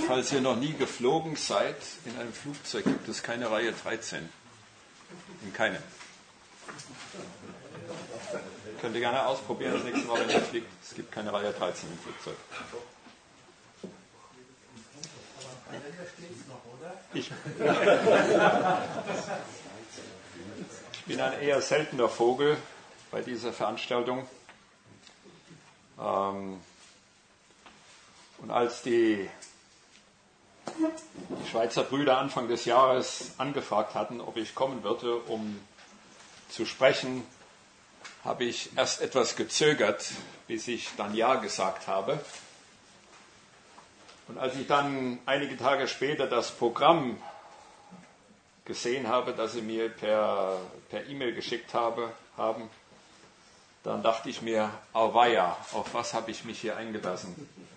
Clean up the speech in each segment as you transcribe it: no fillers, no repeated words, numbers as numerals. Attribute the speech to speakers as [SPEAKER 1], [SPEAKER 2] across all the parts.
[SPEAKER 1] Falls ihr noch nie geflogen seid, in einem Flugzeug gibt es keine Reihe 13. In keinem. Könnt ihr gerne ausprobieren, das nächste Mal, wenn ihr fliegt. Es gibt keine Reihe 13 im Flugzeug. Ich bin ein eher seltener Vogel bei dieser Veranstaltung. Und als die Schweizer Brüder Anfang des Jahres angefragt hatten, ob ich kommen würde, um zu sprechen, habe ich erst etwas gezögert, bis ich dann Ja gesagt habe. Und als ich dann einige Tage später das Programm gesehen habe, das sie mir per E-Mail geschickt haben, dann dachte ich mir, auweia, auf was habe ich mich hier eingelassen?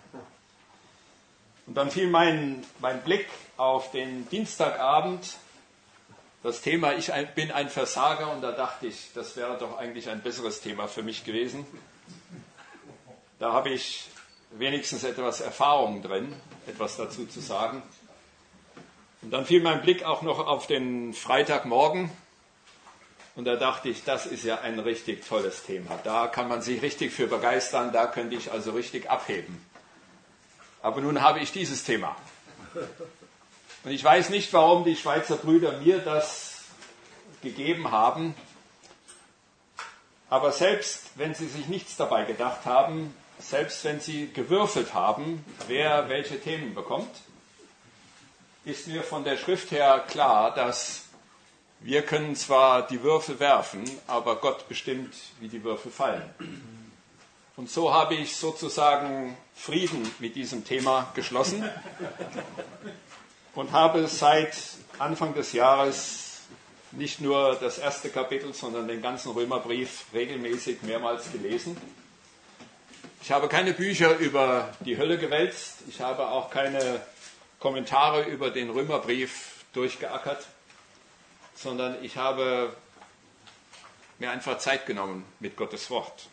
[SPEAKER 1] Und dann fiel mein Blick auf den Dienstagabend, das Thema, ich bin ein Versager, und da dachte ich, das wäre doch eigentlich ein besseres Thema für mich gewesen. Da habe ich wenigstens etwas Erfahrung drin, etwas dazu zu sagen. Und dann fiel mein Blick auch noch auf den Freitagmorgen, und da dachte ich, das ist ja ein richtig tolles Thema. Da kann man sich richtig für begeistern, da könnte ich also richtig abheben. Aber nun habe ich dieses Thema. Und ich weiß nicht, warum die Schweizer Brüder mir das gegeben haben. Aber selbst wenn sie sich nichts dabei gedacht haben, selbst wenn sie gewürfelt haben, wer welche Themen bekommt, ist mir von der Schrift her klar, dass wir können zwar die Würfel werfen, aber Gott bestimmt, wie die Würfel fallen. Und so habe ich sozusagen Frieden mit diesem Thema geschlossen und habe seit Anfang des Jahres nicht nur das erste Kapitel, sondern den ganzen Römerbrief regelmäßig mehrmals gelesen. Ich habe keine Bücher über die Hölle gewälzt, ich habe auch keine Kommentare über den Römerbrief durchgeackert, sondern ich habe mir einfach Zeit genommen mit Gottes Wort.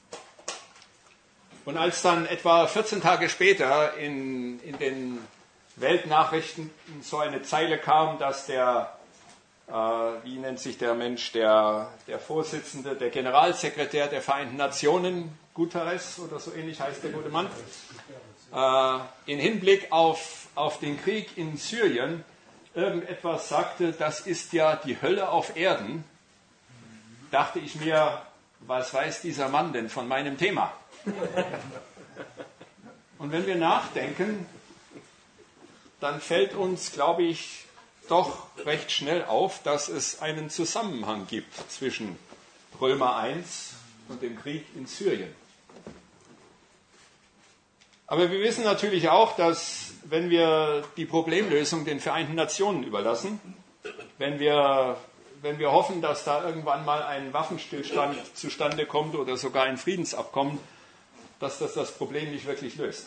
[SPEAKER 1] Und als dann etwa 14 Tage später in den Weltnachrichten so eine Zeile kam, dass der, wie nennt sich der Mensch, der Vorsitzende, der Generalsekretär der Vereinten Nationen, Guterres oder so ähnlich heißt der gute Mann, in Hinblick auf den Krieg in Syrien irgendetwas sagte, das ist ja die Hölle auf Erden, dachte ich mir, was weiß dieser Mann denn von meinem Thema? Und wenn wir nachdenken, dann fällt uns, glaube ich, doch recht schnell auf, dass es einen Zusammenhang gibt zwischen Römer 1 und dem Krieg in Syrien. Aber wir wissen natürlich auch, dass wenn wir die Problemlösung den Vereinten Nationen überlassen, wenn wir hoffen, dass da irgendwann mal ein Waffenstillstand zustande kommt oder sogar ein Friedensabkommen, dass das Problem nicht wirklich löst.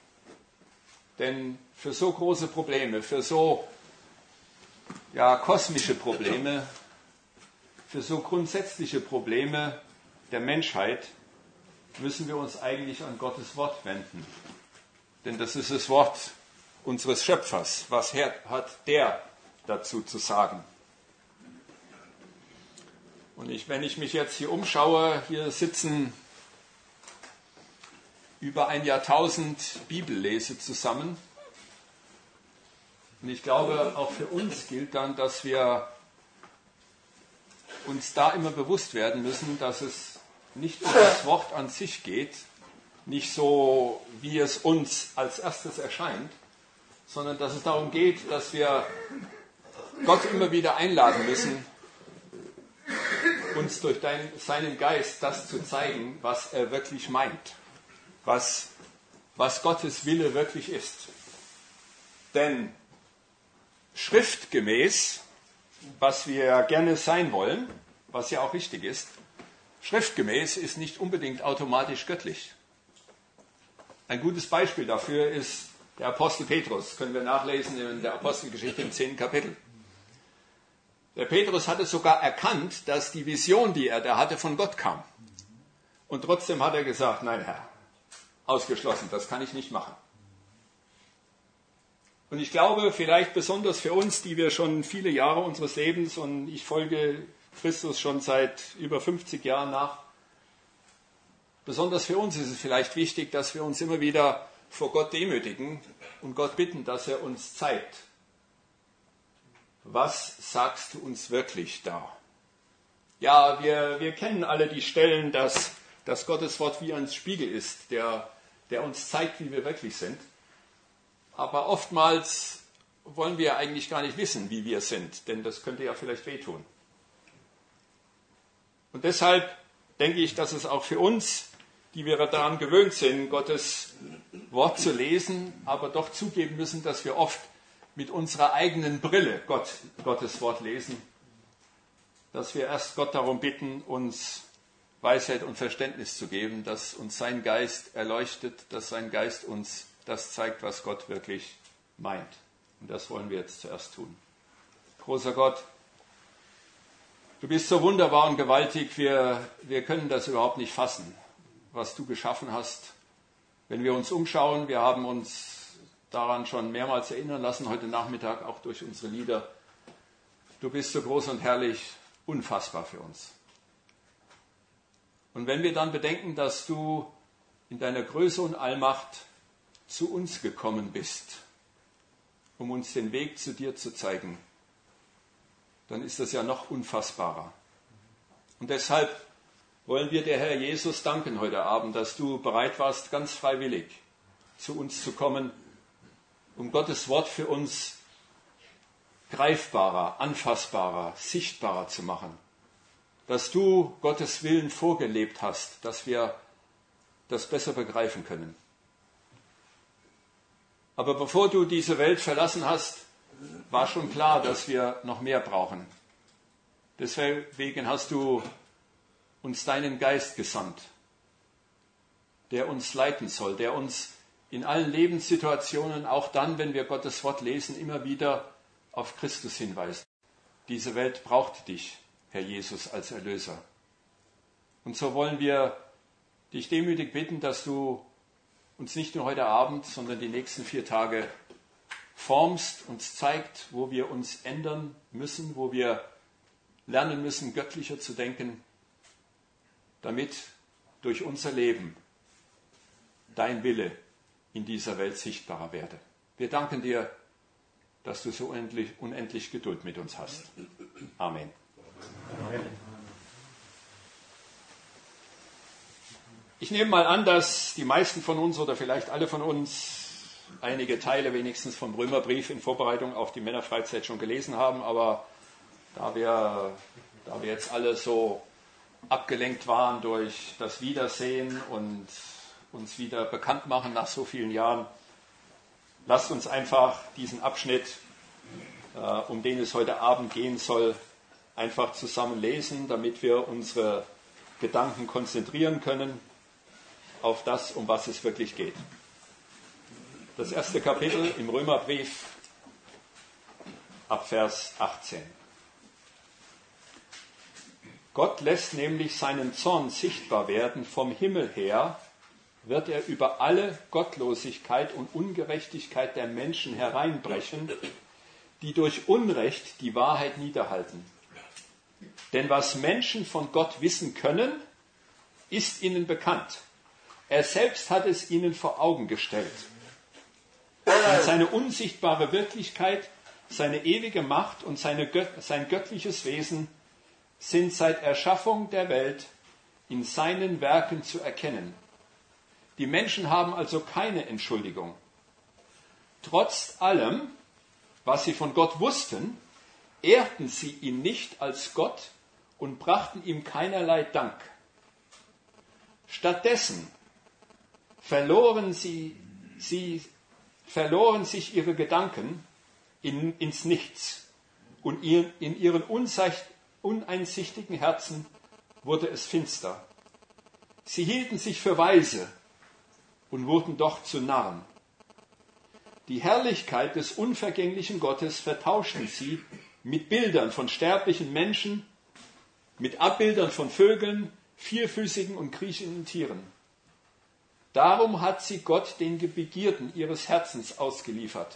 [SPEAKER 1] Denn für so große Probleme, für so kosmische Probleme, für so grundsätzliche Probleme der Menschheit müssen wir uns eigentlich an Gottes Wort wenden. Denn das ist das Wort unseres Schöpfers. Was hat der dazu zu sagen? Und wenn ich mich jetzt hier umschaue, hier sitzen über ein Jahrtausend Bibellese zusammen. Und ich glaube, auch für uns gilt dann, dass wir uns da immer bewusst werden müssen, dass es nicht um das Wort an sich geht, nicht so, wie es uns als erstes erscheint, sondern dass es darum geht, dass wir Gott immer wieder einladen müssen, uns durch seinen Geist das zu zeigen, was er wirklich meint, was Gottes Wille wirklich ist. Denn schriftgemäß, was wir ja gerne sein wollen, was ja auch richtig ist, schriftgemäß ist nicht unbedingt automatisch göttlich. Ein gutes Beispiel dafür ist der Apostel Petrus, können wir nachlesen in der Apostelgeschichte im 10. Kapitel. Der Petrus hatte sogar erkannt, dass die Vision, die er da hatte, von Gott kam. Und trotzdem hat er gesagt, nein Herr, ausgeschlossen, das kann ich nicht machen. Und ich glaube, vielleicht besonders für uns, die wir schon viele Jahre unseres Lebens, und ich folge Christus schon seit über 50 Jahren nach, besonders für uns ist es vielleicht wichtig, dass wir uns immer wieder vor Gott demütigen und Gott bitten, dass er uns zeigt, was sagst du uns wirklich da? Ja, wir kennen alle die Stellen, dass Gottes Wort wie ein Spiegel ist, der uns zeigt, wie wir wirklich sind. Aber oftmals wollen wir eigentlich gar nicht wissen, wie wir sind, denn das könnte ja vielleicht wehtun. Und deshalb denke ich, dass es auch für uns, die wir daran gewöhnt sind, Gottes Wort zu lesen, aber doch zugeben müssen, dass wir oft mit unserer eigenen Brille Gottes Wort lesen, dass wir erst Gott darum bitten, uns Weisheit und Verständnis zu geben, dass uns sein Geist erleuchtet, dass sein Geist uns das zeigt, was Gott wirklich meint. Und das wollen wir jetzt zuerst tun. Großer Gott, du bist so wunderbar und gewaltig, wir können das überhaupt nicht fassen, was du geschaffen hast. Wenn wir uns umschauen, wir haben uns daran schon mehrmals erinnern lassen, heute Nachmittag auch durch unsere Lieder. Du bist so groß und herrlich, unfassbar für uns. Und wenn wir dann bedenken, dass du in deiner Größe und Allmacht zu uns gekommen bist, um uns den Weg zu dir zu zeigen, dann ist das ja noch unfassbarer. Und deshalb wollen wir dir, Herr Jesus, danken heute Abend, dass du bereit warst, ganz freiwillig zu uns zu kommen, um Gottes Wort für uns greifbarer, anfassbarer, sichtbarer zu machen. Dass du Gottes Willen vorgelebt hast, dass wir das besser begreifen können. Aber bevor du diese Welt verlassen hast, war schon klar, dass wir noch mehr brauchen. Deswegen hast du uns deinen Geist gesandt, der uns leiten soll, der uns in allen Lebenssituationen, auch dann, wenn wir Gottes Wort lesen, immer wieder auf Christus hinweist. Diese Welt braucht dich, Herr Jesus, als Erlöser. Und so wollen wir dich demütig bitten, dass du uns nicht nur heute Abend, sondern die nächsten 4 Tage formst, uns zeigt, wo wir uns ändern müssen, wo wir lernen müssen, göttlicher zu denken, damit durch unser Leben dein Wille in dieser Welt sichtbarer werde. Wir danken dir, dass du so unendlich Geduld mit uns hast. Amen. Ich nehme mal an, dass die meisten von uns oder vielleicht alle von uns einige Teile wenigstens vom Römerbrief in Vorbereitung auf die Männerfreizeit schon gelesen haben, aber da wir jetzt alle so abgelenkt waren durch das Wiedersehen und uns wieder bekannt machen nach so vielen Jahren, lasst uns einfach diesen Abschnitt, um den es heute Abend gehen soll, einfach zusammen lesen, damit wir unsere Gedanken konzentrieren können auf das, um was es wirklich geht. Das erste Kapitel im Römerbrief ab Vers 18. Gott lässt nämlich seinen Zorn sichtbar werden. Vom Himmel her wird er über alle Gottlosigkeit und Ungerechtigkeit der Menschen hereinbrechen, die durch Unrecht die Wahrheit niederhalten. Denn was Menschen von Gott wissen können, ist ihnen bekannt. Er selbst hat es ihnen vor Augen gestellt. Und seine unsichtbare Wirklichkeit, seine ewige Macht und sein göttliches Wesen sind seit Erschaffung der Welt in seinen Werken zu erkennen. Die Menschen haben also keine Entschuldigung. Trotz allem, was sie von Gott wussten, ehrten sie ihn nicht als Gott und brachten ihm keinerlei Dank. Stattdessen verloren sich ihre Gedanken ins Nichts und in ihren uneinsichtigen Herzen wurde es finster. Sie hielten sich für weise und wurden doch zu Narren. Die Herrlichkeit des unvergänglichen Gottes vertauschten sie mit Bildern von sterblichen Menschen, mit Abbildern von Vögeln, vierfüßigen und kriechenden Tieren. Darum hat sie Gott den Begierden ihres Herzens ausgeliefert.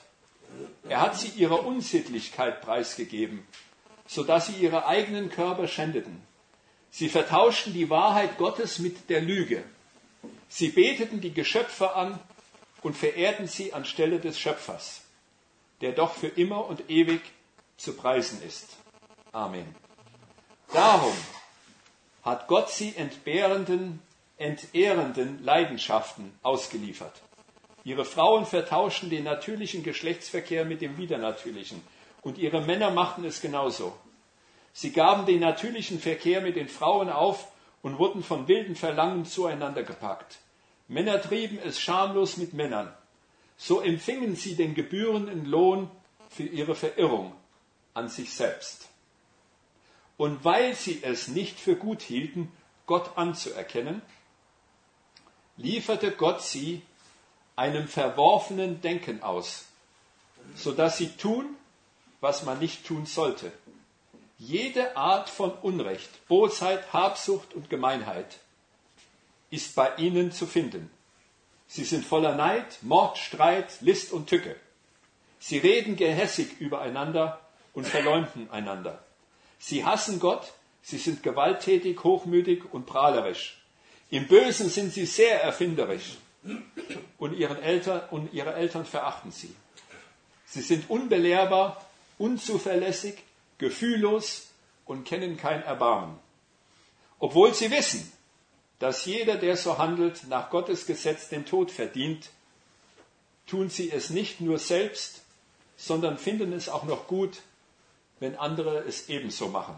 [SPEAKER 1] Er hat sie ihrer Unsittlichkeit preisgegeben, sodass sie ihre eigenen Körper schändeten. Sie vertauschten die Wahrheit Gottes mit der Lüge. Sie beteten die Geschöpfe an und verehrten sie anstelle des Schöpfers, der doch für immer und ewig zu preisen ist. Amen. Darum hat Gott sie entehrenden Leidenschaften ausgeliefert. Ihre Frauen vertauschten den natürlichen Geschlechtsverkehr mit dem widernatürlichen und ihre Männer machten es genauso. Sie gaben den natürlichen Verkehr mit den Frauen auf und wurden von wilden Verlangen zueinander gepackt. Männer trieben es schamlos mit Männern. So empfingen sie den gebührenden Lohn für ihre Verirrung an sich selbst. Und weil sie es nicht für gut hielten, Gott anzuerkennen, lieferte Gott sie einem verworfenen Denken aus, sodass sie tun, was man nicht tun sollte. Jede Art von Unrecht, Bosheit, Habsucht und Gemeinheit ist bei ihnen zu finden. Sie sind voller Neid, Mord, Streit, List und Tücke. Sie reden gehässig übereinander und verleumden einander. Sie hassen Gott, sie sind gewalttätig, hochmütig und prahlerisch. Im Bösen sind sie sehr erfinderisch und ihre Eltern verachten sie. Sie sind unbelehrbar, unzuverlässig, gefühllos und kennen kein Erbarmen. Obwohl sie wissen, dass jeder, der so handelt, nach Gottes Gesetz den Tod verdient, tun sie es nicht nur selbst, sondern finden es auch noch gut, wenn andere es ebenso machen.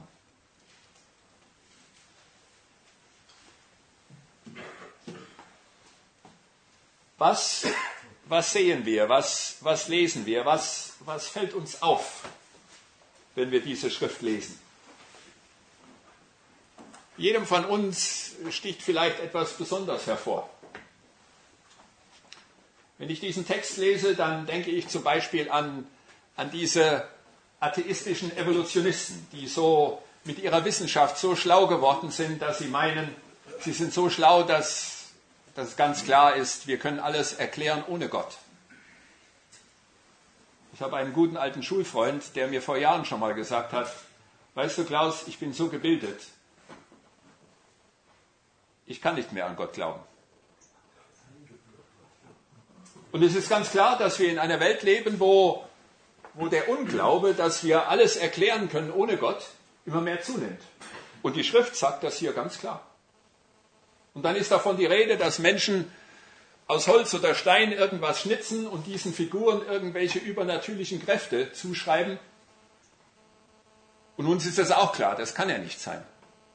[SPEAKER 1] Was sehen wir? Was lesen wir? Was fällt uns auf, wenn wir diese Schrift lesen? Jedem von uns sticht vielleicht etwas besonders hervor. Wenn ich diesen Text lese, dann denke ich zum Beispiel an diese atheistischen Evolutionisten, die so mit ihrer Wissenschaft so schlau geworden sind, dass sie meinen, sie sind so schlau, dass ganz klar ist, wir können alles erklären ohne Gott. Ich habe einen guten alten Schulfreund, der mir vor Jahren schon mal gesagt hat, weißt du Klaus, ich bin so gebildet, ich kann nicht mehr an Gott glauben. Und es ist ganz klar, dass wir in einer Welt leben, wo der Unglaube, dass wir alles erklären können ohne Gott, immer mehr zunimmt. Und die Schrift sagt das hier ganz klar. Und dann ist davon die Rede, dass Menschen aus Holz oder Stein irgendwas schnitzen und diesen Figuren irgendwelche übernatürlichen Kräfte zuschreiben. Und uns ist das auch klar, das kann ja nicht sein.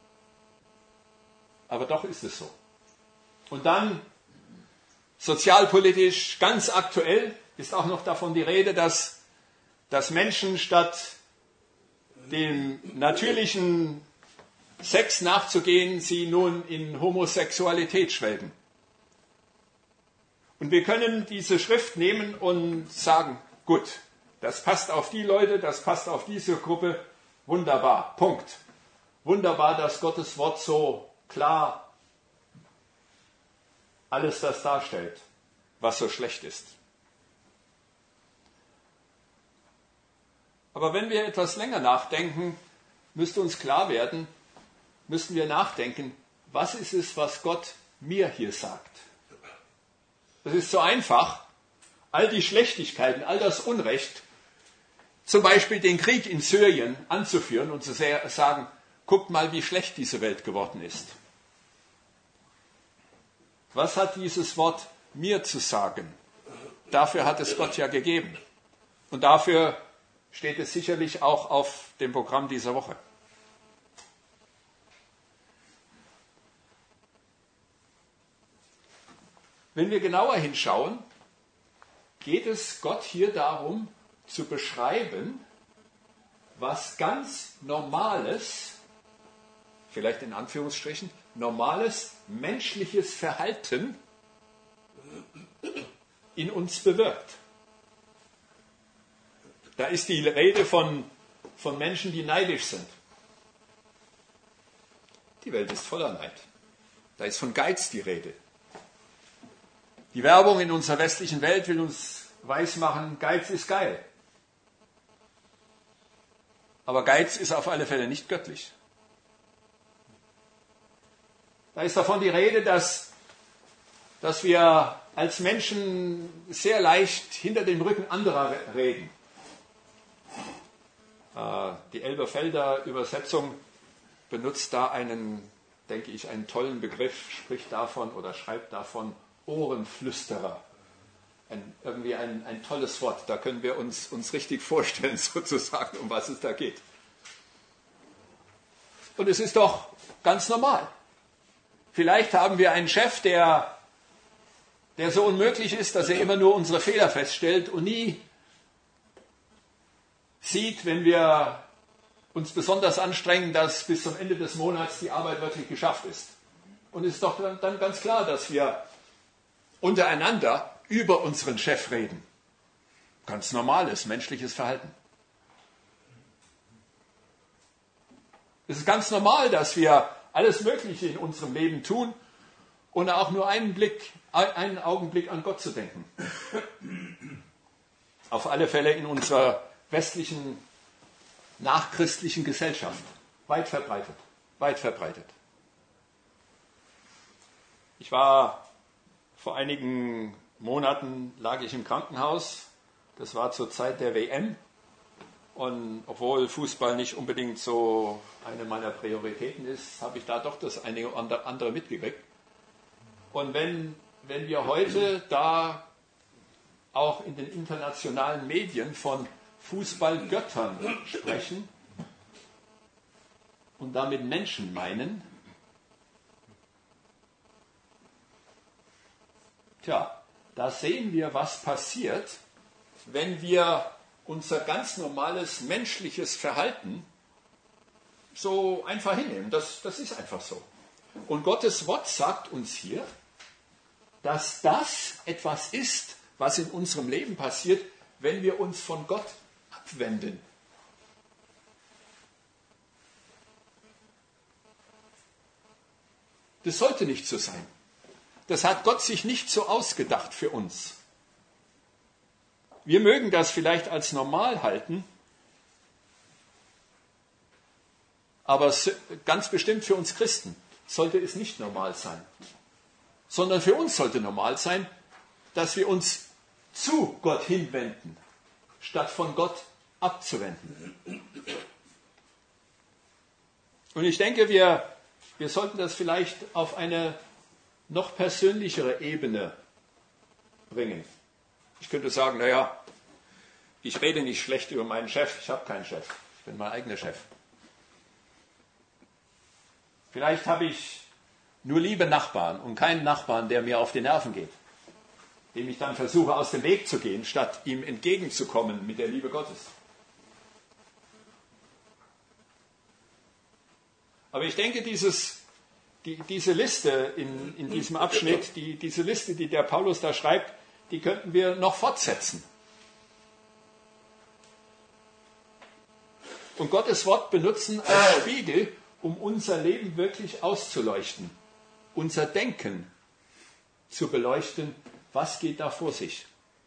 [SPEAKER 1] Aber doch ist es so. Und dann, sozialpolitisch ganz aktuell, ist auch noch davon die Rede, dass Menschen statt dem natürlichen Sex nachzugehen, sie nun in Homosexualität schwelgen. Und wir können diese Schrift nehmen und sagen, gut, das passt auf die Leute, das passt auf diese Gruppe, wunderbar, Punkt. Wunderbar, dass Gottes Wort so klar alles das darstellt, was so schlecht ist. Aber wenn wir etwas länger nachdenken, müsste uns klar werden, müssen wir nachdenken, was ist es, was Gott mir hier sagt? Es ist so einfach, all die Schlechtigkeiten, all das Unrecht, zum Beispiel den Krieg in Syrien anzuführen und zu sagen, guckt mal, wie schlecht diese Welt geworden ist. Was hat dieses Wort mir zu sagen? Dafür hat es Gott ja gegeben. Und dafür steht es sicherlich auch auf dem Programm dieser Woche. Wenn wir genauer hinschauen, geht es Gott hier darum, zu beschreiben, was ganz Normales, vielleicht in Anführungsstrichen, normales menschliches Verhalten in uns bewirkt. Da ist die Rede von Menschen, die neidisch sind. Die Welt ist voller Neid. Da ist von Geiz die Rede. Die Werbung in unserer westlichen Welt will uns weismachen, Geiz ist geil. Aber Geiz ist auf alle Fälle nicht göttlich. Da ist davon die Rede, dass wir als Menschen sehr leicht hinter dem Rücken anderer reden. Die Elberfelder Übersetzung benutzt da einen tollen Begriff, spricht davon oder schreibt davon Ohrenflüsterer. Irgendwie ein tolles Wort, da können wir uns richtig vorstellen, sozusagen, um was es da geht. Und es ist doch ganz normal. Vielleicht haben wir einen Chef, der so unmöglich ist, dass er immer nur unsere Fehler feststellt und nie sieht, wenn wir uns besonders anstrengen, dass bis zum Ende des Monats die Arbeit wirklich geschafft ist. Und es ist doch dann ganz klar, dass wir untereinander über unseren Chef reden. Ganz normales menschliches Verhalten. Es ist ganz normal, dass wir alles Mögliche in unserem Leben tun, ohne auch nur einen Augenblick an Gott zu denken. Auf alle Fälle in unserer westlichen, nachchristlichen Gesellschaft. Weit verbreitet. Weit verbreitet. Ich war vor einigen Monaten, lag ich im Krankenhaus. Das war zur Zeit der WM. Und obwohl Fußball nicht unbedingt so eine meiner Prioritäten ist, habe ich da doch das eine oder andere mitgekriegt. Und wenn wir heute da auch in den internationalen Medien von Fußballgöttern sprechen und damit Menschen meinen, da sehen wir, was passiert, wenn wir unser ganz normales menschliches Verhalten so einfach hinnehmen. Das ist einfach so. Und Gottes Wort sagt uns hier, dass das etwas ist, was in unserem Leben passiert, wenn wir uns von Gott abwenden. Das sollte nicht so sein. Das hat Gott sich nicht so ausgedacht für uns. Wir mögen das vielleicht als normal halten, aber ganz bestimmt für uns Christen sollte es nicht normal sein, sondern für uns sollte normal sein, dass wir uns zu Gott hinwenden, statt von Gott abzuwenden. Und ich denke, wir sollten das vielleicht auf eine noch persönlichere Ebene bringen. Ich könnte sagen, ich rede nicht schlecht über meinen Chef, ich habe keinen Chef, ich bin mein eigener Chef. Vielleicht habe ich nur liebe Nachbarn und keinen Nachbarn, der mir auf die Nerven geht, dem ich dann versuche, aus dem Weg zu gehen, statt ihm entgegenzukommen mit der Liebe Gottes. Aber ich denke, diese Liste in diesem Abschnitt, diese Liste, die der Paulus da schreibt, die könnten wir noch fortsetzen. Und Gottes Wort benutzen als Spiegel, um unser Leben wirklich auszuleuchten, unser Denken zu beleuchten, was geht da vor sich.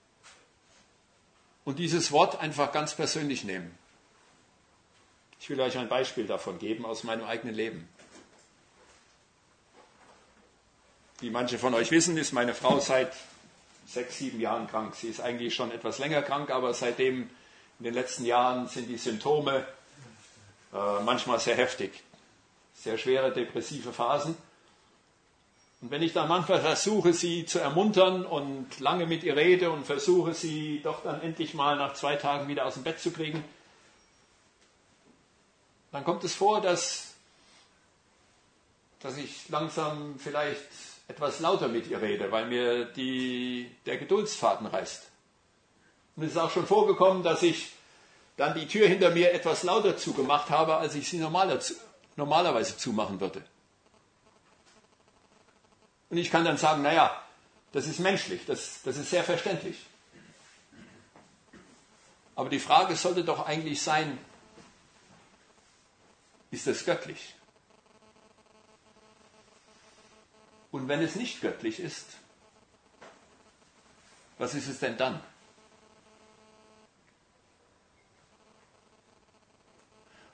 [SPEAKER 1] Und dieses Wort einfach ganz persönlich nehmen. Ich will euch ein Beispiel davon geben aus meinem eigenen Leben. Wie manche von euch wissen, ist meine Frau seit 6, 7 Jahren krank. Sie ist eigentlich schon etwas länger krank, aber seitdem in den letzten Jahren sind die Symptome manchmal sehr heftig. Sehr schwere depressive Phasen. Und wenn ich dann manchmal versuche, sie zu ermuntern und lange mit ihr rede und versuche, sie doch dann endlich mal nach 2 Tagen wieder aus dem Bett zu kriegen, dann kommt es vor, dass ich langsam vielleicht etwas lauter mit ihr rede, weil mir der Geduldsfaden reißt. Und es ist auch schon vorgekommen, dass ich dann die Tür hinter mir etwas lauter zugemacht habe, als ich sie normalerweise zumachen würde. Und ich kann dann sagen, das ist menschlich, das ist sehr verständlich. Aber die Frage sollte doch eigentlich sein, ist das göttlich? Und wenn es nicht göttlich ist, was ist es denn dann?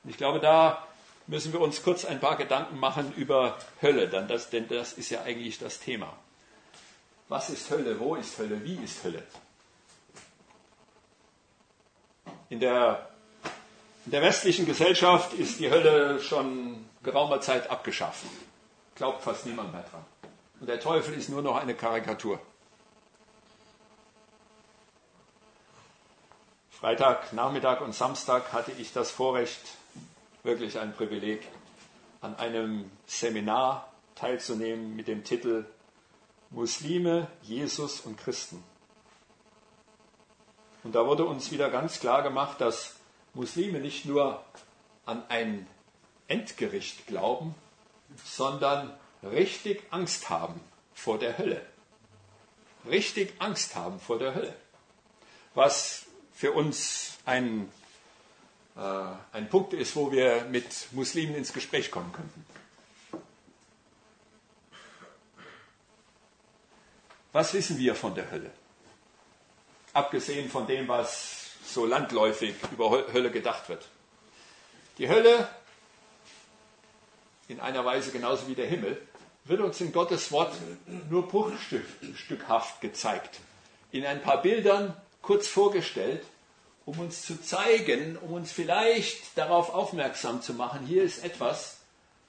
[SPEAKER 1] Ich glaube, da müssen wir uns kurz ein paar Gedanken machen über Hölle, denn das ist ja eigentlich das Thema. Was ist Hölle? Wo ist Hölle? Wie ist Hölle? In der westlichen Gesellschaft ist die Hölle schon geraumer Zeit abgeschafft. Glaubt fast niemand mehr dran. Und der Teufel ist nur noch eine Karikatur. Freitag, Nachmittag und Samstag hatte ich das Vorrecht, wirklich ein Privileg, an einem Seminar teilzunehmen mit dem Titel Muslime, Jesus und Christen. Und da wurde uns wieder ganz klar gemacht, dass Muslime nicht nur an ein Endgericht glauben, sondern richtig Angst haben vor der Hölle. Richtig Angst haben vor der Hölle. Was für uns ein Punkt ist, wo wir mit Muslimen ins Gespräch kommen könnten. Was wissen wir von der Hölle? Abgesehen von dem, was so landläufig über Hölle gedacht wird. Die Hölle, in einer Weise genauso wie der Himmel, wird uns in Gottes Wort nur bruchstückhaft gezeigt. In ein paar Bildern kurz vorgestellt, um uns zu zeigen, um uns vielleicht darauf aufmerksam zu machen, hier ist etwas,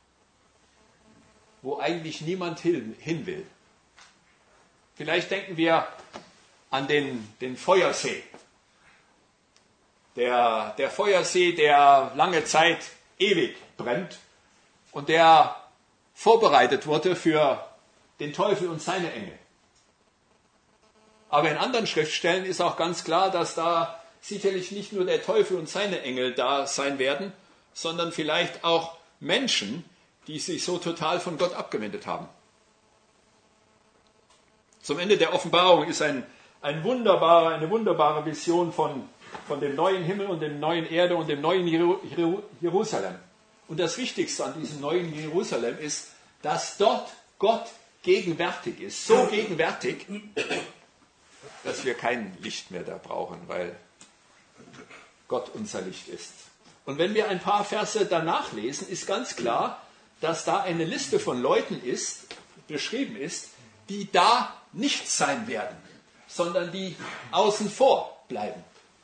[SPEAKER 1] wo eigentlich niemand hin will. Vielleicht denken wir an den Feuersee. Der Feuersee, der lange Zeit ewig brennt und der vorbereitet wurde für den Teufel und seine Engel. Aber in anderen Schriftstellen ist auch ganz klar, dass da sicherlich nicht nur der Teufel und seine Engel da sein werden, sondern vielleicht auch Menschen, die sich so total von Gott abgewendet haben. Zum Ende der Offenbarung ist eine wunderbare Vision von dem neuen Himmel und dem neuen Erde und dem neuen Jerusalem. Und das Wichtigste an diesem neuen Jerusalem ist, dass dort Gott gegenwärtig ist. So gegenwärtig, dass wir kein Licht mehr da brauchen, weil Gott unser Licht ist. Und wenn wir ein paar Verse danach lesen, ist ganz klar, dass da eine Liste von Leuten beschrieben ist, die da nicht sein werden, sondern die außen vor bleiben.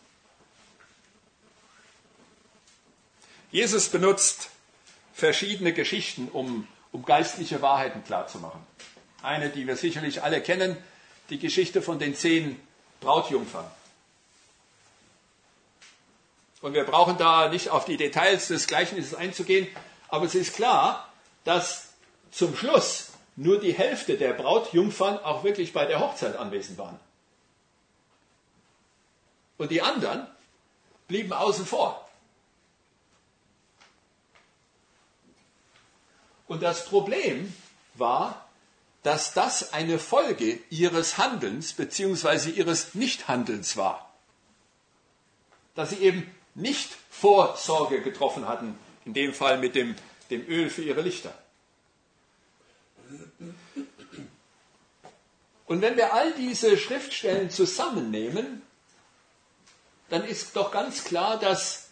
[SPEAKER 1] Jesus benutzt verschiedene Geschichten, um geistliche Wahrheiten klarzumachen. Eine, die wir sicherlich alle kennen, die Geschichte von den 10 Brautjungfern. Und wir brauchen da nicht auf die Details des Gleichnisses einzugehen, aber es ist klar, dass zum Schluss nur die Hälfte der Brautjungfern auch wirklich bei der Hochzeit anwesend waren. Und die anderen blieben außen vor. Und das Problem war, dass das eine Folge ihres Handelns bzw. ihres Nichthandelns war. Dass sie eben nicht Vorsorge getroffen hatten, in dem Fall mit dem Öl für ihre Lichter. Und wenn wir all diese Schriftstellen zusammennehmen, dann ist doch ganz klar, dass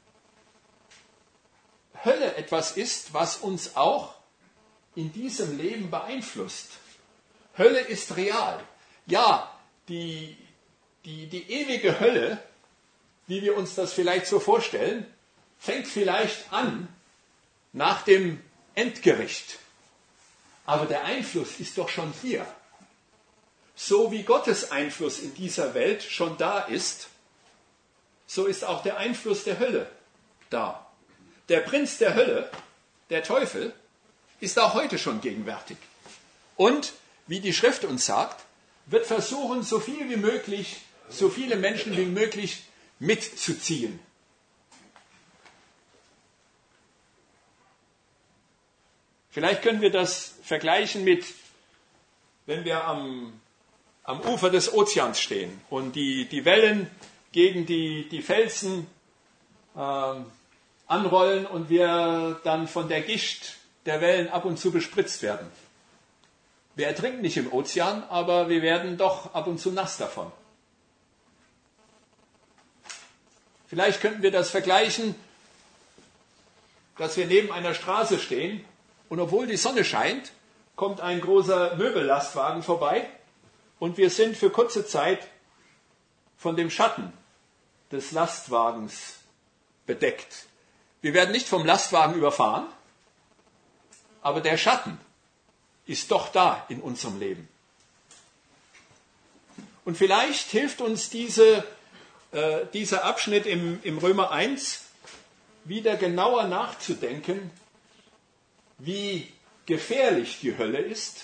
[SPEAKER 1] Hölle etwas ist, was uns auch in diesem Leben beeinflusst. Hölle ist real. Ja, die ewige Hölle, wie wir uns das vielleicht so vorstellen, fängt vielleicht an nach dem Endgericht. Aber der Einfluss ist doch schon hier. So wie Gottes Einfluss in dieser Welt schon da ist, so ist auch der Einfluss der Hölle da. Der Prinz der Hölle, der Teufel, ist auch heute schon gegenwärtig. Und, wie die Schrift uns sagt, wird versuchen, so viel wie möglich, so viele Menschen wie möglich mitzuziehen. Vielleicht können wir das vergleichen mit, wenn wir am Ufer des Ozeans stehen und die Wellen gegen die Felsen anrollen und wir dann von der Gischt der Wellen ab und zu bespritzt werden. Wir ertrinken nicht im Ozean, aber wir werden doch ab und zu nass davon. Vielleicht könnten wir das vergleichen dass wir neben einer Straße stehen und obwohl die Sonne scheint, kommt ein großer Möbellastwagen vorbei und wir sind für kurze Zeit von dem Schatten des Lastwagens bedeckt. Wir werden nicht vom Lastwagen überfahren, aber der Schatten ist doch da in unserem Leben. Und vielleicht hilft uns dieser Abschnitt im Römer 1, wieder genauer nachzudenken, wie gefährlich die Hölle ist,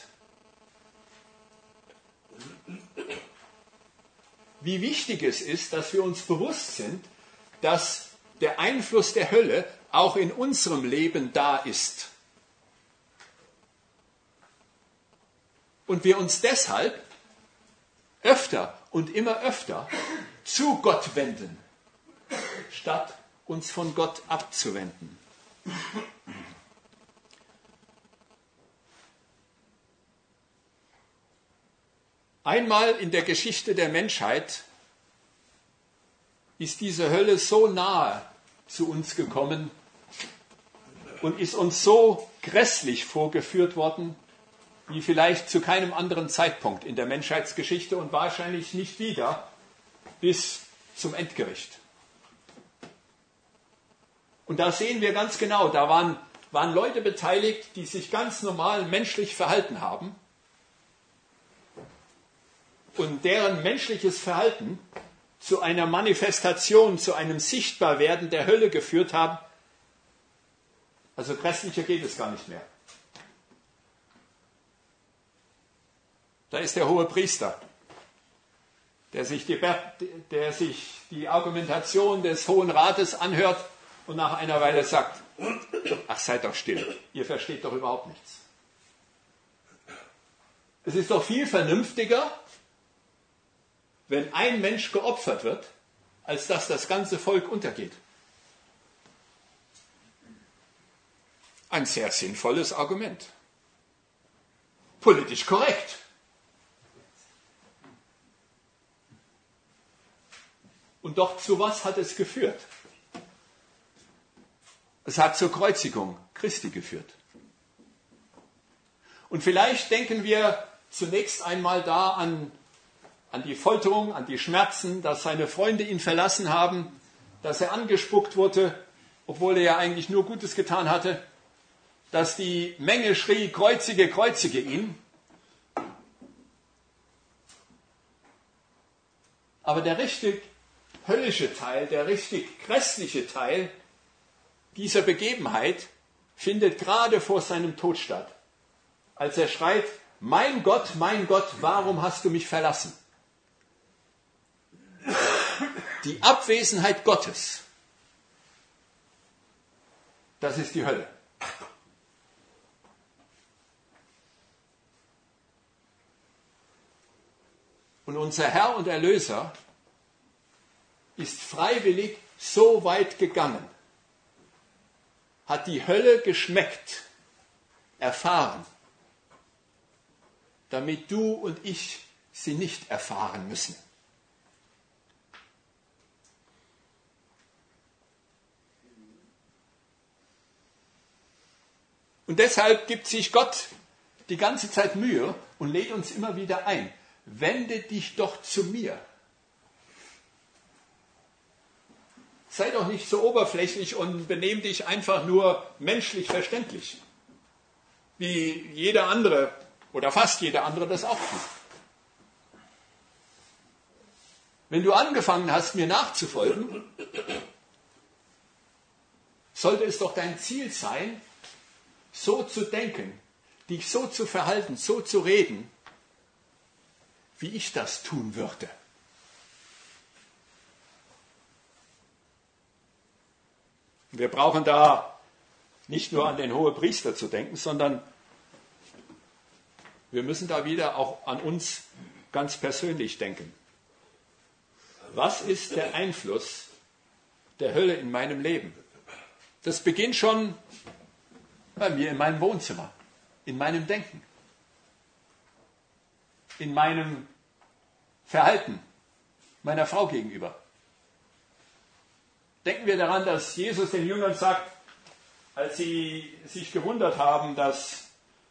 [SPEAKER 1] wie wichtig es ist, dass wir uns bewusst sind, dass der Einfluss der Hölle auch in unserem Leben da ist. Und wir uns deshalb öfter und immer öfter zu Gott wenden, statt uns von Gott abzuwenden. Einmal in der Geschichte der Menschheit ist diese Hölle so nahe zu uns gekommen und ist uns so grässlich vorgeführt worden, wie vielleicht zu keinem anderen Zeitpunkt in der Menschheitsgeschichte und wahrscheinlich nicht wieder bis zum Endgericht. Und da sehen wir ganz genau, da waren Leute beteiligt, die sich ganz normal menschlich verhalten haben und deren menschliches Verhalten zu einer Manifestation, zu einem Sichtbarwerden der Hölle geführt haben. Also grässlicher geht es gar nicht mehr. Da ist der hohe Priester, der sich die Argumentation des Hohen Rates anhört und nach einer Weile sagt, ach, seid doch still, ihr versteht doch überhaupt nichts. Es ist doch viel vernünftiger, wenn ein Mensch geopfert wird, als dass das ganze Volk untergeht. Ein sehr sinnvolles Argument. Politisch korrekt. Und doch zu was hat es geführt? Es hat zur Kreuzigung Christi geführt. Und vielleicht denken wir zunächst einmal da an die Folterung, an die Schmerzen, dass seine Freunde ihn verlassen haben, dass er angespuckt wurde, obwohl er ja eigentlich nur Gutes getan hatte, dass die Menge schrie, kreuzige, kreuzige ihn. Aber der richtig höllische Teil, der richtig grässliche Teil dieser Begebenheit findet gerade vor seinem Tod statt, als er schreit, mein Gott, warum hast du mich verlassen? Die Abwesenheit Gottes, das ist die Hölle. Und unser Herr und Erlöser ist freiwillig so weit gegangen, hat die Hölle geschmeckt, erfahren, damit du und ich sie nicht erfahren müssen. Und deshalb gibt sich Gott die ganze Zeit Mühe und lädt uns immer wieder ein. Wende dich doch zu mir. Sei doch nicht so oberflächlich und benehm dich einfach nur menschlich verständlich, wie jeder andere oder fast jeder andere das auch tut. Wenn du angefangen hast, mir nachzufolgen, sollte es doch dein Ziel sein, so zu denken, dich so zu verhalten, so zu reden, wie ich das tun würde. Wir brauchen da nicht nur an den Hohepriester zu denken, sondern wir müssen da wieder auch an uns ganz persönlich denken. Was ist der Einfluss der Hölle in meinem Leben? Das beginnt schon bei mir in meinem Wohnzimmer, in meinem Denken, in meinem Verhalten meiner Frau gegenüber. Denken wir daran, dass Jesus den Jüngern sagt, als sie sich gewundert haben, dass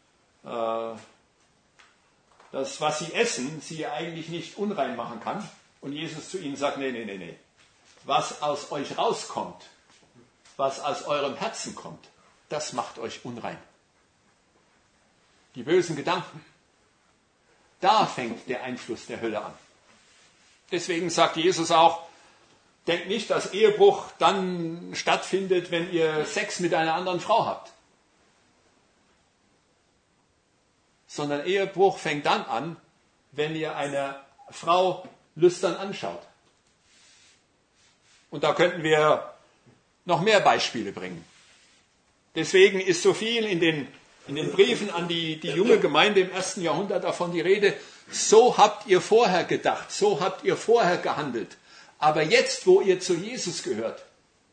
[SPEAKER 1] das, was sie essen, sie eigentlich nicht unrein machen kann. Und Jesus zu ihnen sagt, nee. Was aus euch rauskommt, was aus eurem Herzen kommt, das macht euch unrein. Die bösen Gedanken, da fängt der Einfluss der Hölle an. Deswegen sagt Jesus auch, denkt nicht, dass Ehebruch dann stattfindet, wenn ihr Sex mit einer anderen Frau habt. Sondern Ehebruch fängt dann an, wenn ihr eine Frau lüstern anschaut. Und da könnten wir noch mehr Beispiele bringen. Deswegen ist so viel in den Briefen an die junge Gemeinde im 1. Jahrhundert davon die Rede, so habt ihr vorher gedacht, so habt ihr vorher gehandelt. Aber jetzt, wo ihr zu Jesus gehört,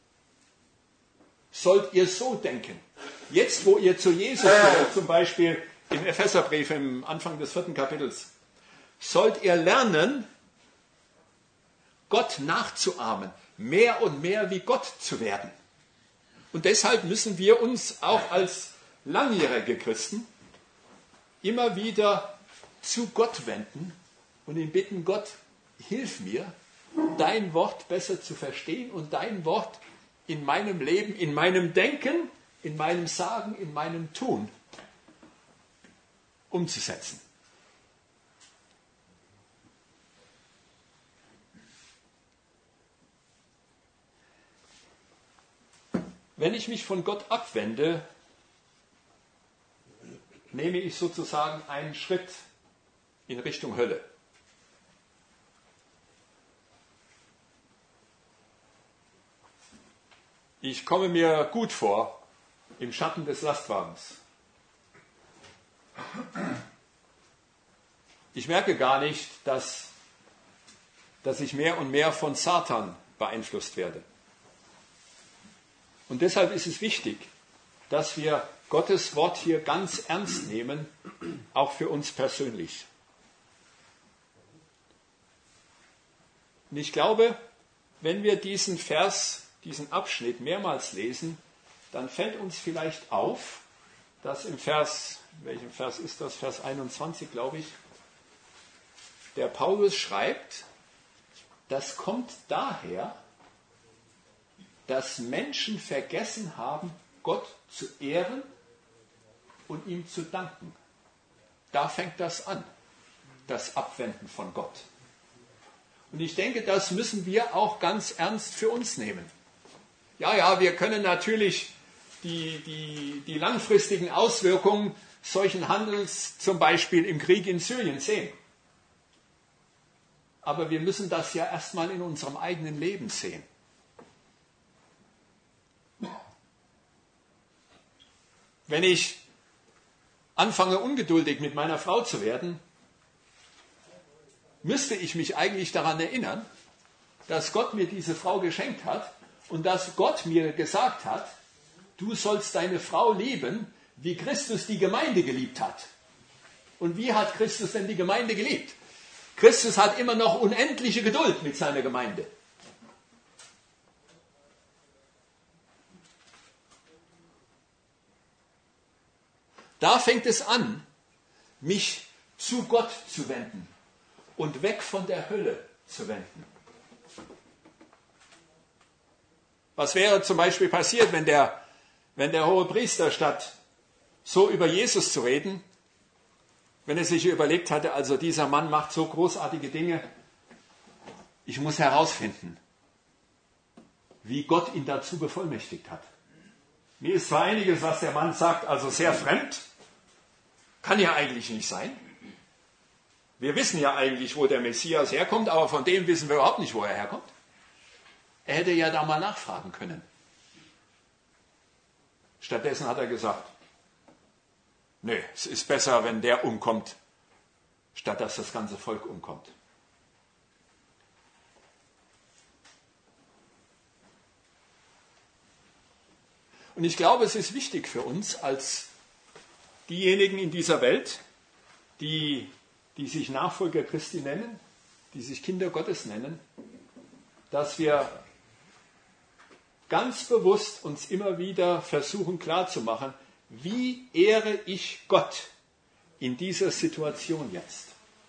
[SPEAKER 1] sollt ihr so denken. Jetzt, wo ihr zu Jesus gehört, zum Beispiel im Epheserbrief im Anfang des 4. Kapitels, sollt ihr lernen, Gott nachzuahmen, mehr und mehr wie Gott zu werden. Und deshalb müssen wir uns auch als langjährige Christen immer wieder zu Gott wenden und ihn bitten, Gott, hilf mir, dein Wort besser zu verstehen und dein Wort in meinem Leben, in meinem Denken, in meinem Sagen, in meinem Tun umzusetzen. Wenn ich mich von Gott abwende, nehme ich sozusagen einen Schritt in Richtung Hölle. Ich komme mir gut vor im Schatten des Lastwagens. Ich merke gar nicht, dass ich mehr und mehr von Satan beeinflusst werde. Und deshalb ist es wichtig, dass wir Gottes Wort hier ganz ernst nehmen, auch für uns persönlich. Und ich glaube, wenn wir diesen Vers, diesen Abschnitt mehrmals lesen, dann fällt uns vielleicht auf, dass im Vers, welchem Vers ist das? Vers 21, glaube ich, der Paulus schreibt, das kommt daher, dass Menschen vergessen haben, Gott zu ehren und ihm zu danken. Da fängt das an, das Abwenden von Gott. Und ich denke, das müssen wir auch ganz ernst für uns nehmen. Ja, wir können natürlich die langfristigen Auswirkungen solchen Handels, zum Beispiel im Krieg in Syrien, sehen. Aber wir müssen das ja erstmal in unserem eigenen Leben sehen. Wenn ich anfange, ungeduldig mit meiner Frau zu werden, müsste ich mich eigentlich daran erinnern, dass Gott mir diese Frau geschenkt hat und dass Gott mir gesagt hat, du sollst deine Frau lieben, wie Christus die Gemeinde geliebt hat. Und wie hat Christus denn die Gemeinde geliebt? Christus hat immer noch unendliche Geduld mit seiner Gemeinde. Da fängt es an, mich zu Gott zu wenden und weg von der Hölle zu wenden. Was wäre zum Beispiel passiert, wenn der Hohepriester statt so über Jesus zu reden, wenn er sich überlegt hatte, also dieser Mann macht so großartige Dinge, ich muss herausfinden, wie Gott ihn dazu bevollmächtigt hat. Mir ist zwar einiges, was der Mann sagt, also sehr fremd, kann ja eigentlich nicht sein. Wir wissen ja eigentlich, wo der Messias herkommt, aber von dem wissen wir überhaupt nicht, wo er herkommt. Er hätte ja da mal nachfragen können. Stattdessen hat er gesagt, nee, es ist besser, wenn der umkommt, statt dass das ganze Volk umkommt. Und ich glaube, es ist wichtig für uns als diejenigen in dieser Welt, die sich Nachfolger Christi nennen, die sich Kinder Gottes nennen, dass wir ganz bewusst uns immer wieder versuchen klarzumachen, wie ehre ich Gott in dieser Situation jetzt?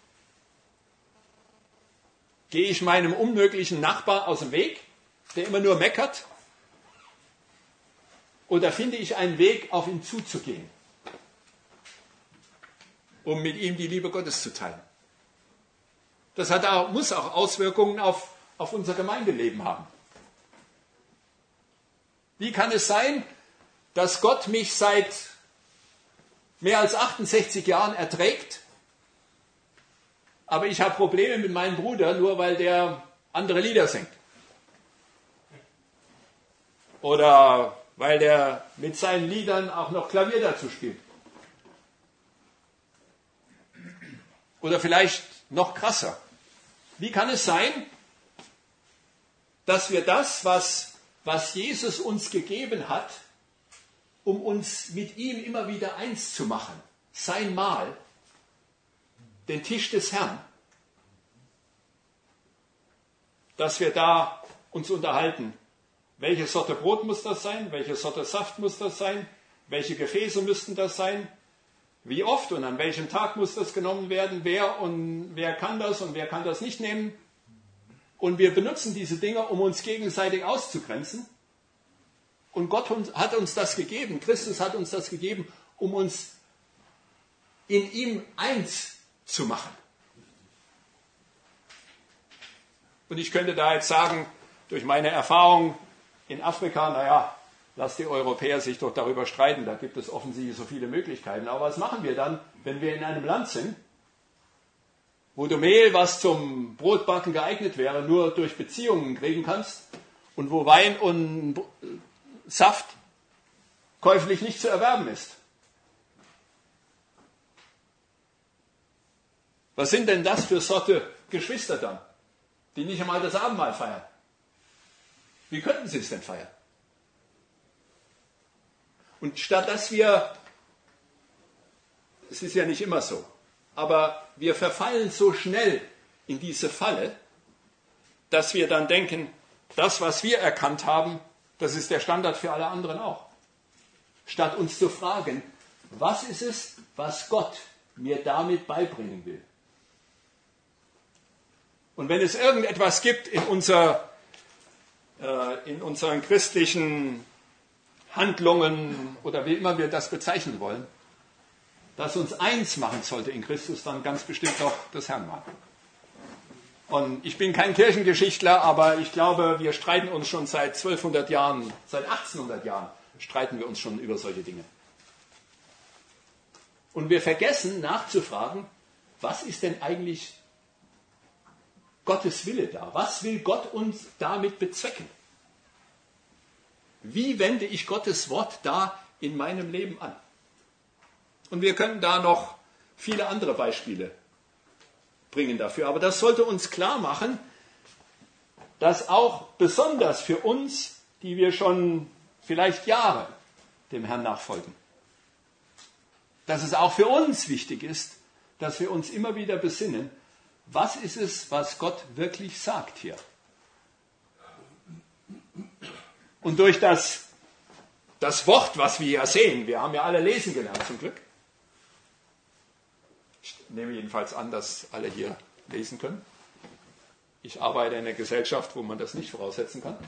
[SPEAKER 1] Gehe ich meinem unmöglichen Nachbar aus dem Weg, der immer nur meckert? Oder finde ich einen Weg, auf ihn zuzugehen, um mit ihm die Liebe Gottes zu teilen? Das muss auch Auswirkungen auf unser Gemeindeleben haben. Wie kann es sein, dass Gott mich seit mehr als 68 Jahren erträgt, aber ich habe Probleme mit meinem Bruder, nur weil der andere Lieder singt? Oder weil der mit seinen Liedern auch noch Klavier dazu spielt? Oder vielleicht noch krasser. Wie kann es sein, dass wir das, was Jesus uns gegeben hat, um uns mit ihm immer wieder eins zu machen, sein Mahl, den Tisch des Herrn, dass wir da uns unterhalten, welche Sorte Brot muss das sein, welche Sorte Saft muss das sein, welche Gefäße müssten das sein, wie oft und an welchem Tag muss das genommen werden, wer kann das und wer kann das nicht nehmen. Und wir benutzen diese Dinge, um uns gegenseitig auszugrenzen. Und Gott hat uns das gegeben, Christus hat uns das gegeben, um uns in ihm eins zu machen. Und ich könnte da jetzt sagen, durch meine Erfahrung in Afrika, naja, lasst die Europäer sich doch darüber streiten, da gibt es offensichtlich so viele Möglichkeiten. Aber was machen wir dann, wenn wir in einem Land sind, wo du Mehl, was zum Brotbacken geeignet wäre, nur durch Beziehungen kriegen kannst und wo Wein und Saft käuflich nicht zu erwerben ist? Was sind denn das für Sorte Geschwister dann, die nicht einmal das Abendmahl feiern? Wie könnten sie es denn feiern? Und statt dass wir, es ist ja nicht immer so, aber wir verfallen so schnell in diese Falle, dass wir dann denken, das, was wir erkannt haben, das ist der Standard für alle anderen auch. Statt uns zu fragen, was ist es, was Gott mir damit beibringen will? Und wenn es irgendetwas gibt in unseren christlichen Handlungen oder wie immer wir das bezeichnen wollen, das uns eins machen sollte in Christus, dann ganz bestimmt auch das Herrnmahl. Und ich bin kein Kirchengeschichtler, aber ich glaube, wir streiten uns schon seit 1200 Jahren, seit 1800 Jahren streiten wir uns schon über solche Dinge. Und wir vergessen nachzufragen, was ist denn eigentlich Gottes Wille da? Was will Gott uns damit bezwecken? Wie wende ich Gottes Wort da in meinem Leben an? Und wir können da noch viele andere Beispiele bringen dafür. Aber das sollte uns klar machen, dass auch besonders für uns, die wir schon vielleicht Jahre dem Herrn nachfolgen, dass es auch für uns wichtig ist, dass wir uns immer wieder besinnen, was ist es, was Gott wirklich sagt hier. Und durch das Wort, was wir ja sehen, wir haben ja alle lesen gelernt zum Glück. Ich nehme jedenfalls an, dass alle hier lesen können. Ich arbeite in einer Gesellschaft, wo man das nicht voraussetzen kann.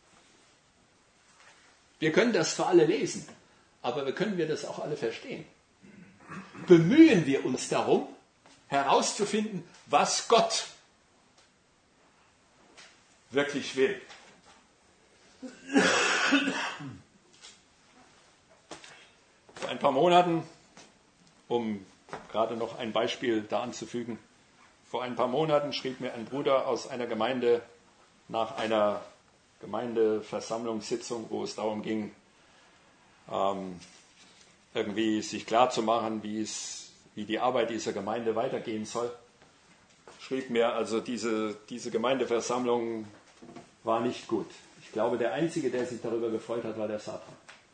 [SPEAKER 1] Wir können das zwar alle lesen, aber können wir das auch alle verstehen? Bemühen wir uns darum, herauszufinden, was Gott wirklich will. Vor ein paar Monaten, um gerade noch ein Beispiel da anzufügen, vor ein paar Monaten schrieb mir ein Bruder aus einer Gemeinde nach einer Gemeindeversammlungssitzung, wo es darum ging, irgendwie sich klarzumachen, wie die Arbeit dieser Gemeinde weitergehen soll. Schrieb mir, also diese Gemeindeversammlung war nicht gut. Ich glaube, der Einzige, der sich darüber gefreut hat, war der Satan.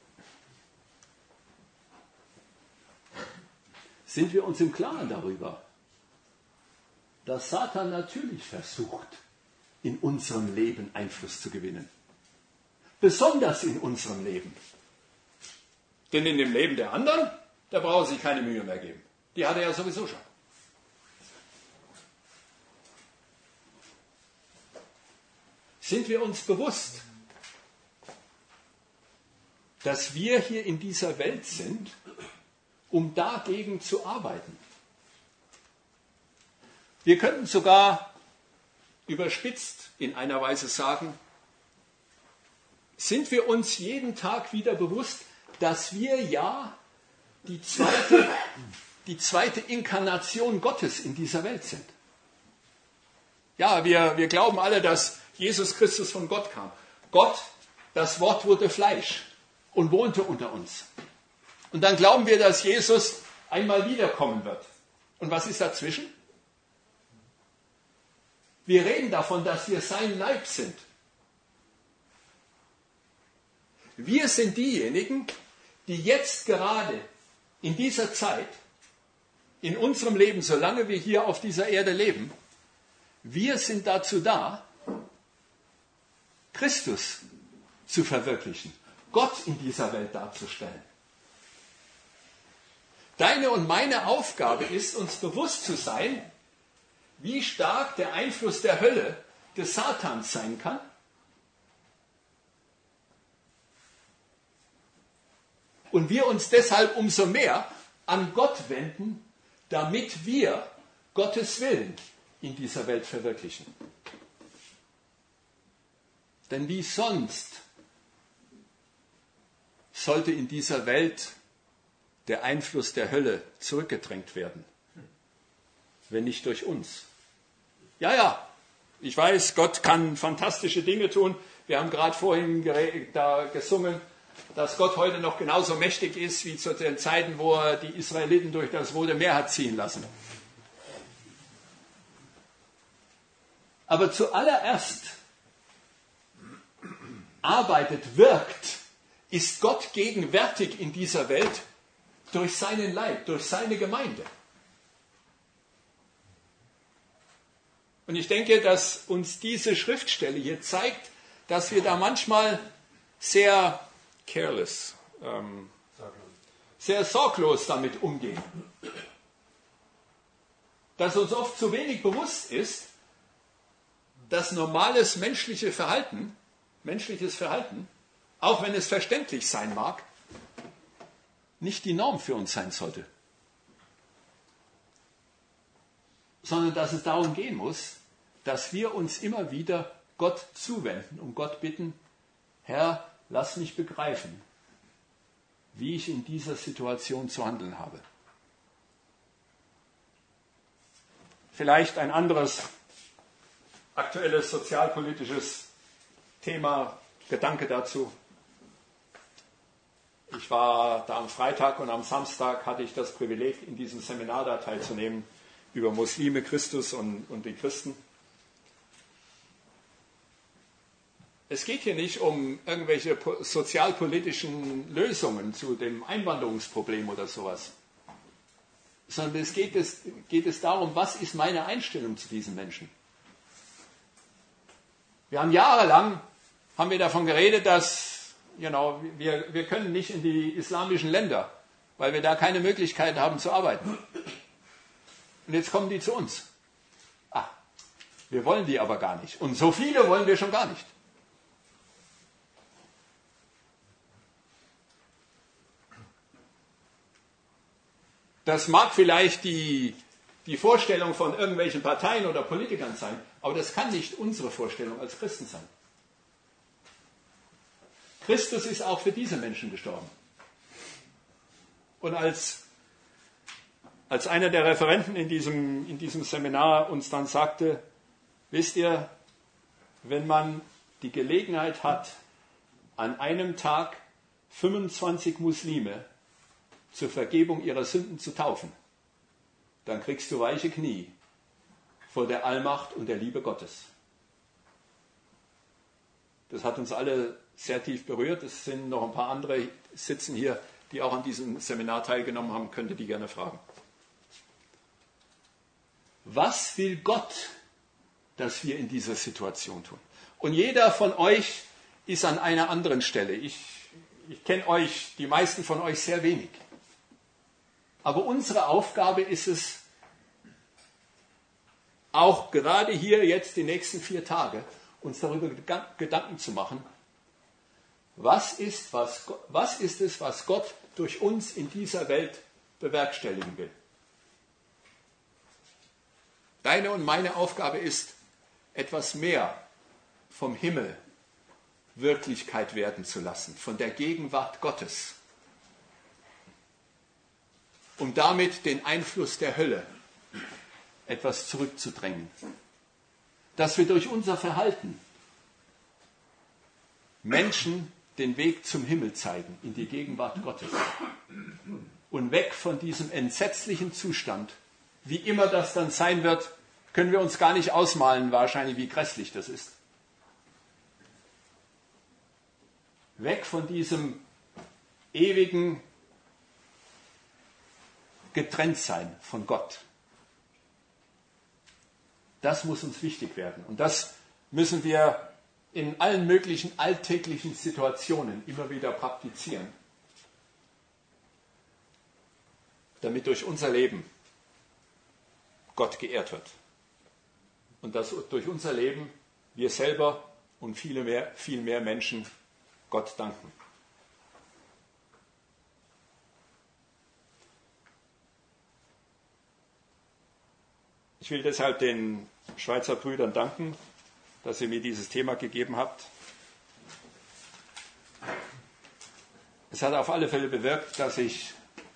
[SPEAKER 1] Sind wir uns im Klaren darüber, dass Satan natürlich versucht, in unserem Leben Einfluss zu gewinnen? besonders in unserem Leben. Denn in dem Leben der anderen, da brauchen sie keine Mühe mehr geben. Die hat er ja sowieso schon. Sind wir uns bewusst, dass wir hier in dieser Welt sind, um dagegen zu arbeiten? Wir könnten sogar überspitzt in einer Weise sagen, sind wir uns jeden Tag wieder bewusst, dass wir ja die zweite Inkarnation Gottes in dieser Welt sind. Ja, wir glauben alle, dass Jesus Christus von Gott kam. Gott, das Wort wurde Fleisch und wohnte unter uns. Und dann glauben wir, dass Jesus einmal wiederkommen wird. Und was ist dazwischen? Wir reden davon, dass wir sein Leib sind. Wir sind diejenigen, die jetzt gerade in dieser Zeit, in unserem Leben, solange wir hier auf dieser Erde leben, wir sind dazu da, Christus zu verwirklichen, Gott in dieser Welt darzustellen. Deine und meine Aufgabe ist, uns bewusst zu sein, wie stark der Einfluss der Hölle, des Satans sein kann. Und wir uns deshalb umso mehr an Gott wenden, damit wir Gottes Willen in dieser Welt verwirklichen. Denn wie sonst sollte in dieser Welt der Einfluss der Hölle zurückgedrängt werden, wenn nicht durch uns? Ja, ich weiß, Gott kann fantastische Dinge tun. Wir haben gerade vorhin da gesungen, dass Gott heute noch genauso mächtig ist wie zu den Zeiten, wo er die Israeliten durch das Rote Meer hat ziehen lassen. Aber zuallererst wirkt, ist Gott gegenwärtig in dieser Welt durch seinen Leib, durch seine Gemeinde. Und ich denke, dass uns diese Schriftstelle hier zeigt, dass wir da manchmal sehr careless, sehr sorglos damit umgehen. Dass uns oft zu wenig bewusst ist, dass normales menschliches Verhalten, auch wenn es verständlich sein mag, nicht die Norm für uns sein sollte. Sondern dass es darum gehen muss, dass wir uns immer wieder Gott zuwenden und Gott bitten, Herr, lass mich begreifen, wie ich in dieser Situation zu handeln habe. Vielleicht ein anderes aktuelles sozialpolitisches Thema, Gedanke dazu. Ich war da am Freitag und am Samstag hatte ich das Privileg, in diesem Seminar da teilzunehmen über Muslime, Christus und die Christen. Es geht hier nicht um irgendwelche sozialpolitischen Lösungen zu dem Einwanderungsproblem oder sowas, sondern es geht darum, was ist meine Einstellung zu diesen Menschen. Wir haben jahrelang davon geredet, dass wir können nicht in die islamischen Länder, weil wir da keine Möglichkeit haben zu arbeiten. Und jetzt kommen die zu uns. Wir wollen die aber gar nicht. Und so viele wollen wir schon gar nicht. Das mag vielleicht die Vorstellung von irgendwelchen Parteien oder Politikern sein, aber das kann nicht unsere Vorstellung als Christen sein. Christus ist auch für diese Menschen gestorben. Und als einer der Referenten in diesem Seminar uns dann sagte, wisst ihr, wenn man die Gelegenheit hat, an einem Tag 25 Muslime zur Vergebung ihrer Sünden zu taufen, dann kriegst du weiche Knie vor der Allmacht und der Liebe Gottes. Das hat uns alle sehr tief berührt. Es sind noch ein paar andere sitzen hier, die auch an diesem Seminar teilgenommen haben. Könnt ihr die gerne fragen. Was will Gott, dass wir in dieser Situation tun? Und jeder von euch, ist an einer anderen Stelle. Ich kenne euch, die meisten von euch, sehr wenig. Aber unsere Aufgabe ist es, auch gerade hier jetzt die nächsten 4 Tage, uns darüber Gedanken zu machen, was ist es, was Gott durch uns in dieser Welt bewerkstelligen will. Deine und meine Aufgabe ist, etwas mehr vom Himmel Wirklichkeit werden zu lassen, von der Gegenwart Gottes, um damit den Einfluss der Hölle etwas zurückzudrängen. Dass wir durch unser Verhalten Menschen den Weg zum Himmel zeigen, in die Gegenwart Gottes. Und weg von diesem entsetzlichen Zustand, wie immer das dann sein wird, können wir uns gar nicht ausmalen, wahrscheinlich, wie grässlich das ist. Weg von diesem ewigen Getrenntsein von Gott. Das muss uns wichtig werden. Und das müssen wir in allen möglichen alltäglichen Situationen immer wieder praktizieren, damit durch unser Leben Gott geehrt wird. Und dass durch unser Leben wir selber und viel mehr Menschen Gott danken. Ich will deshalb den Schweizer Brüdern danken, dass ihr mir dieses Thema gegeben habt. Es hat auf alle Fälle bewirkt, dass ich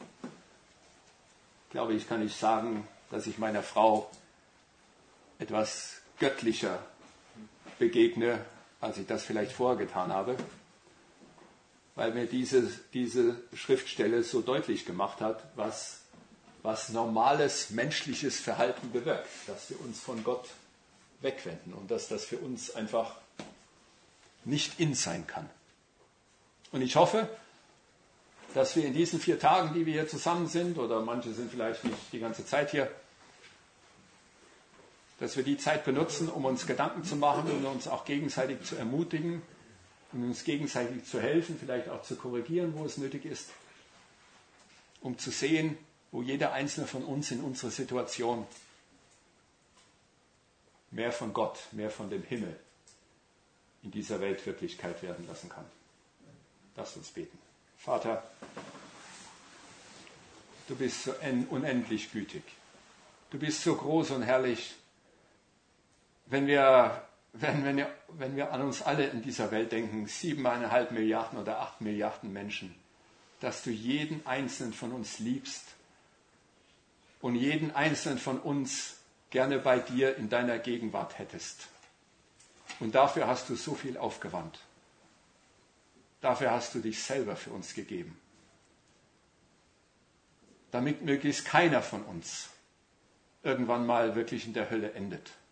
[SPEAKER 1] kann nicht sagen, dass ich meiner Frau etwas göttlicher begegne, als ich das vielleicht vorher getan habe, weil mir diese Schriftstelle so deutlich gemacht hat, was normales menschliches Verhalten bewirkt, dass wir uns von Gott wegwenden und dass das für uns einfach nicht in sein kann. Und ich hoffe, dass wir in diesen 4 Tagen, die wir hier zusammen sind, oder manche sind vielleicht nicht die ganze Zeit hier, dass wir die Zeit benutzen, um uns Gedanken zu machen und uns auch gegenseitig zu ermutigen und uns gegenseitig zu helfen, vielleicht auch zu korrigieren, wo es nötig ist, um zu sehen, wo jeder Einzelne von uns in unserer Situation mehr von Gott, mehr von dem Himmel in dieser Welt Wirklichkeit werden lassen kann. Lasst uns beten. Vater, du bist so unendlich gütig. Du bist so groß und herrlich. Wenn wir an uns alle in dieser Welt denken, 7,5 Milliarden oder 8 Milliarden Menschen, dass du jeden Einzelnen von uns liebst und jeden Einzelnen von uns gerne bei dir in deiner Gegenwart hättest. Und dafür hast du so viel aufgewandt. Dafür hast du dich selber für uns gegeben. Damit möglichst keiner von uns irgendwann mal wirklich in der Hölle endet.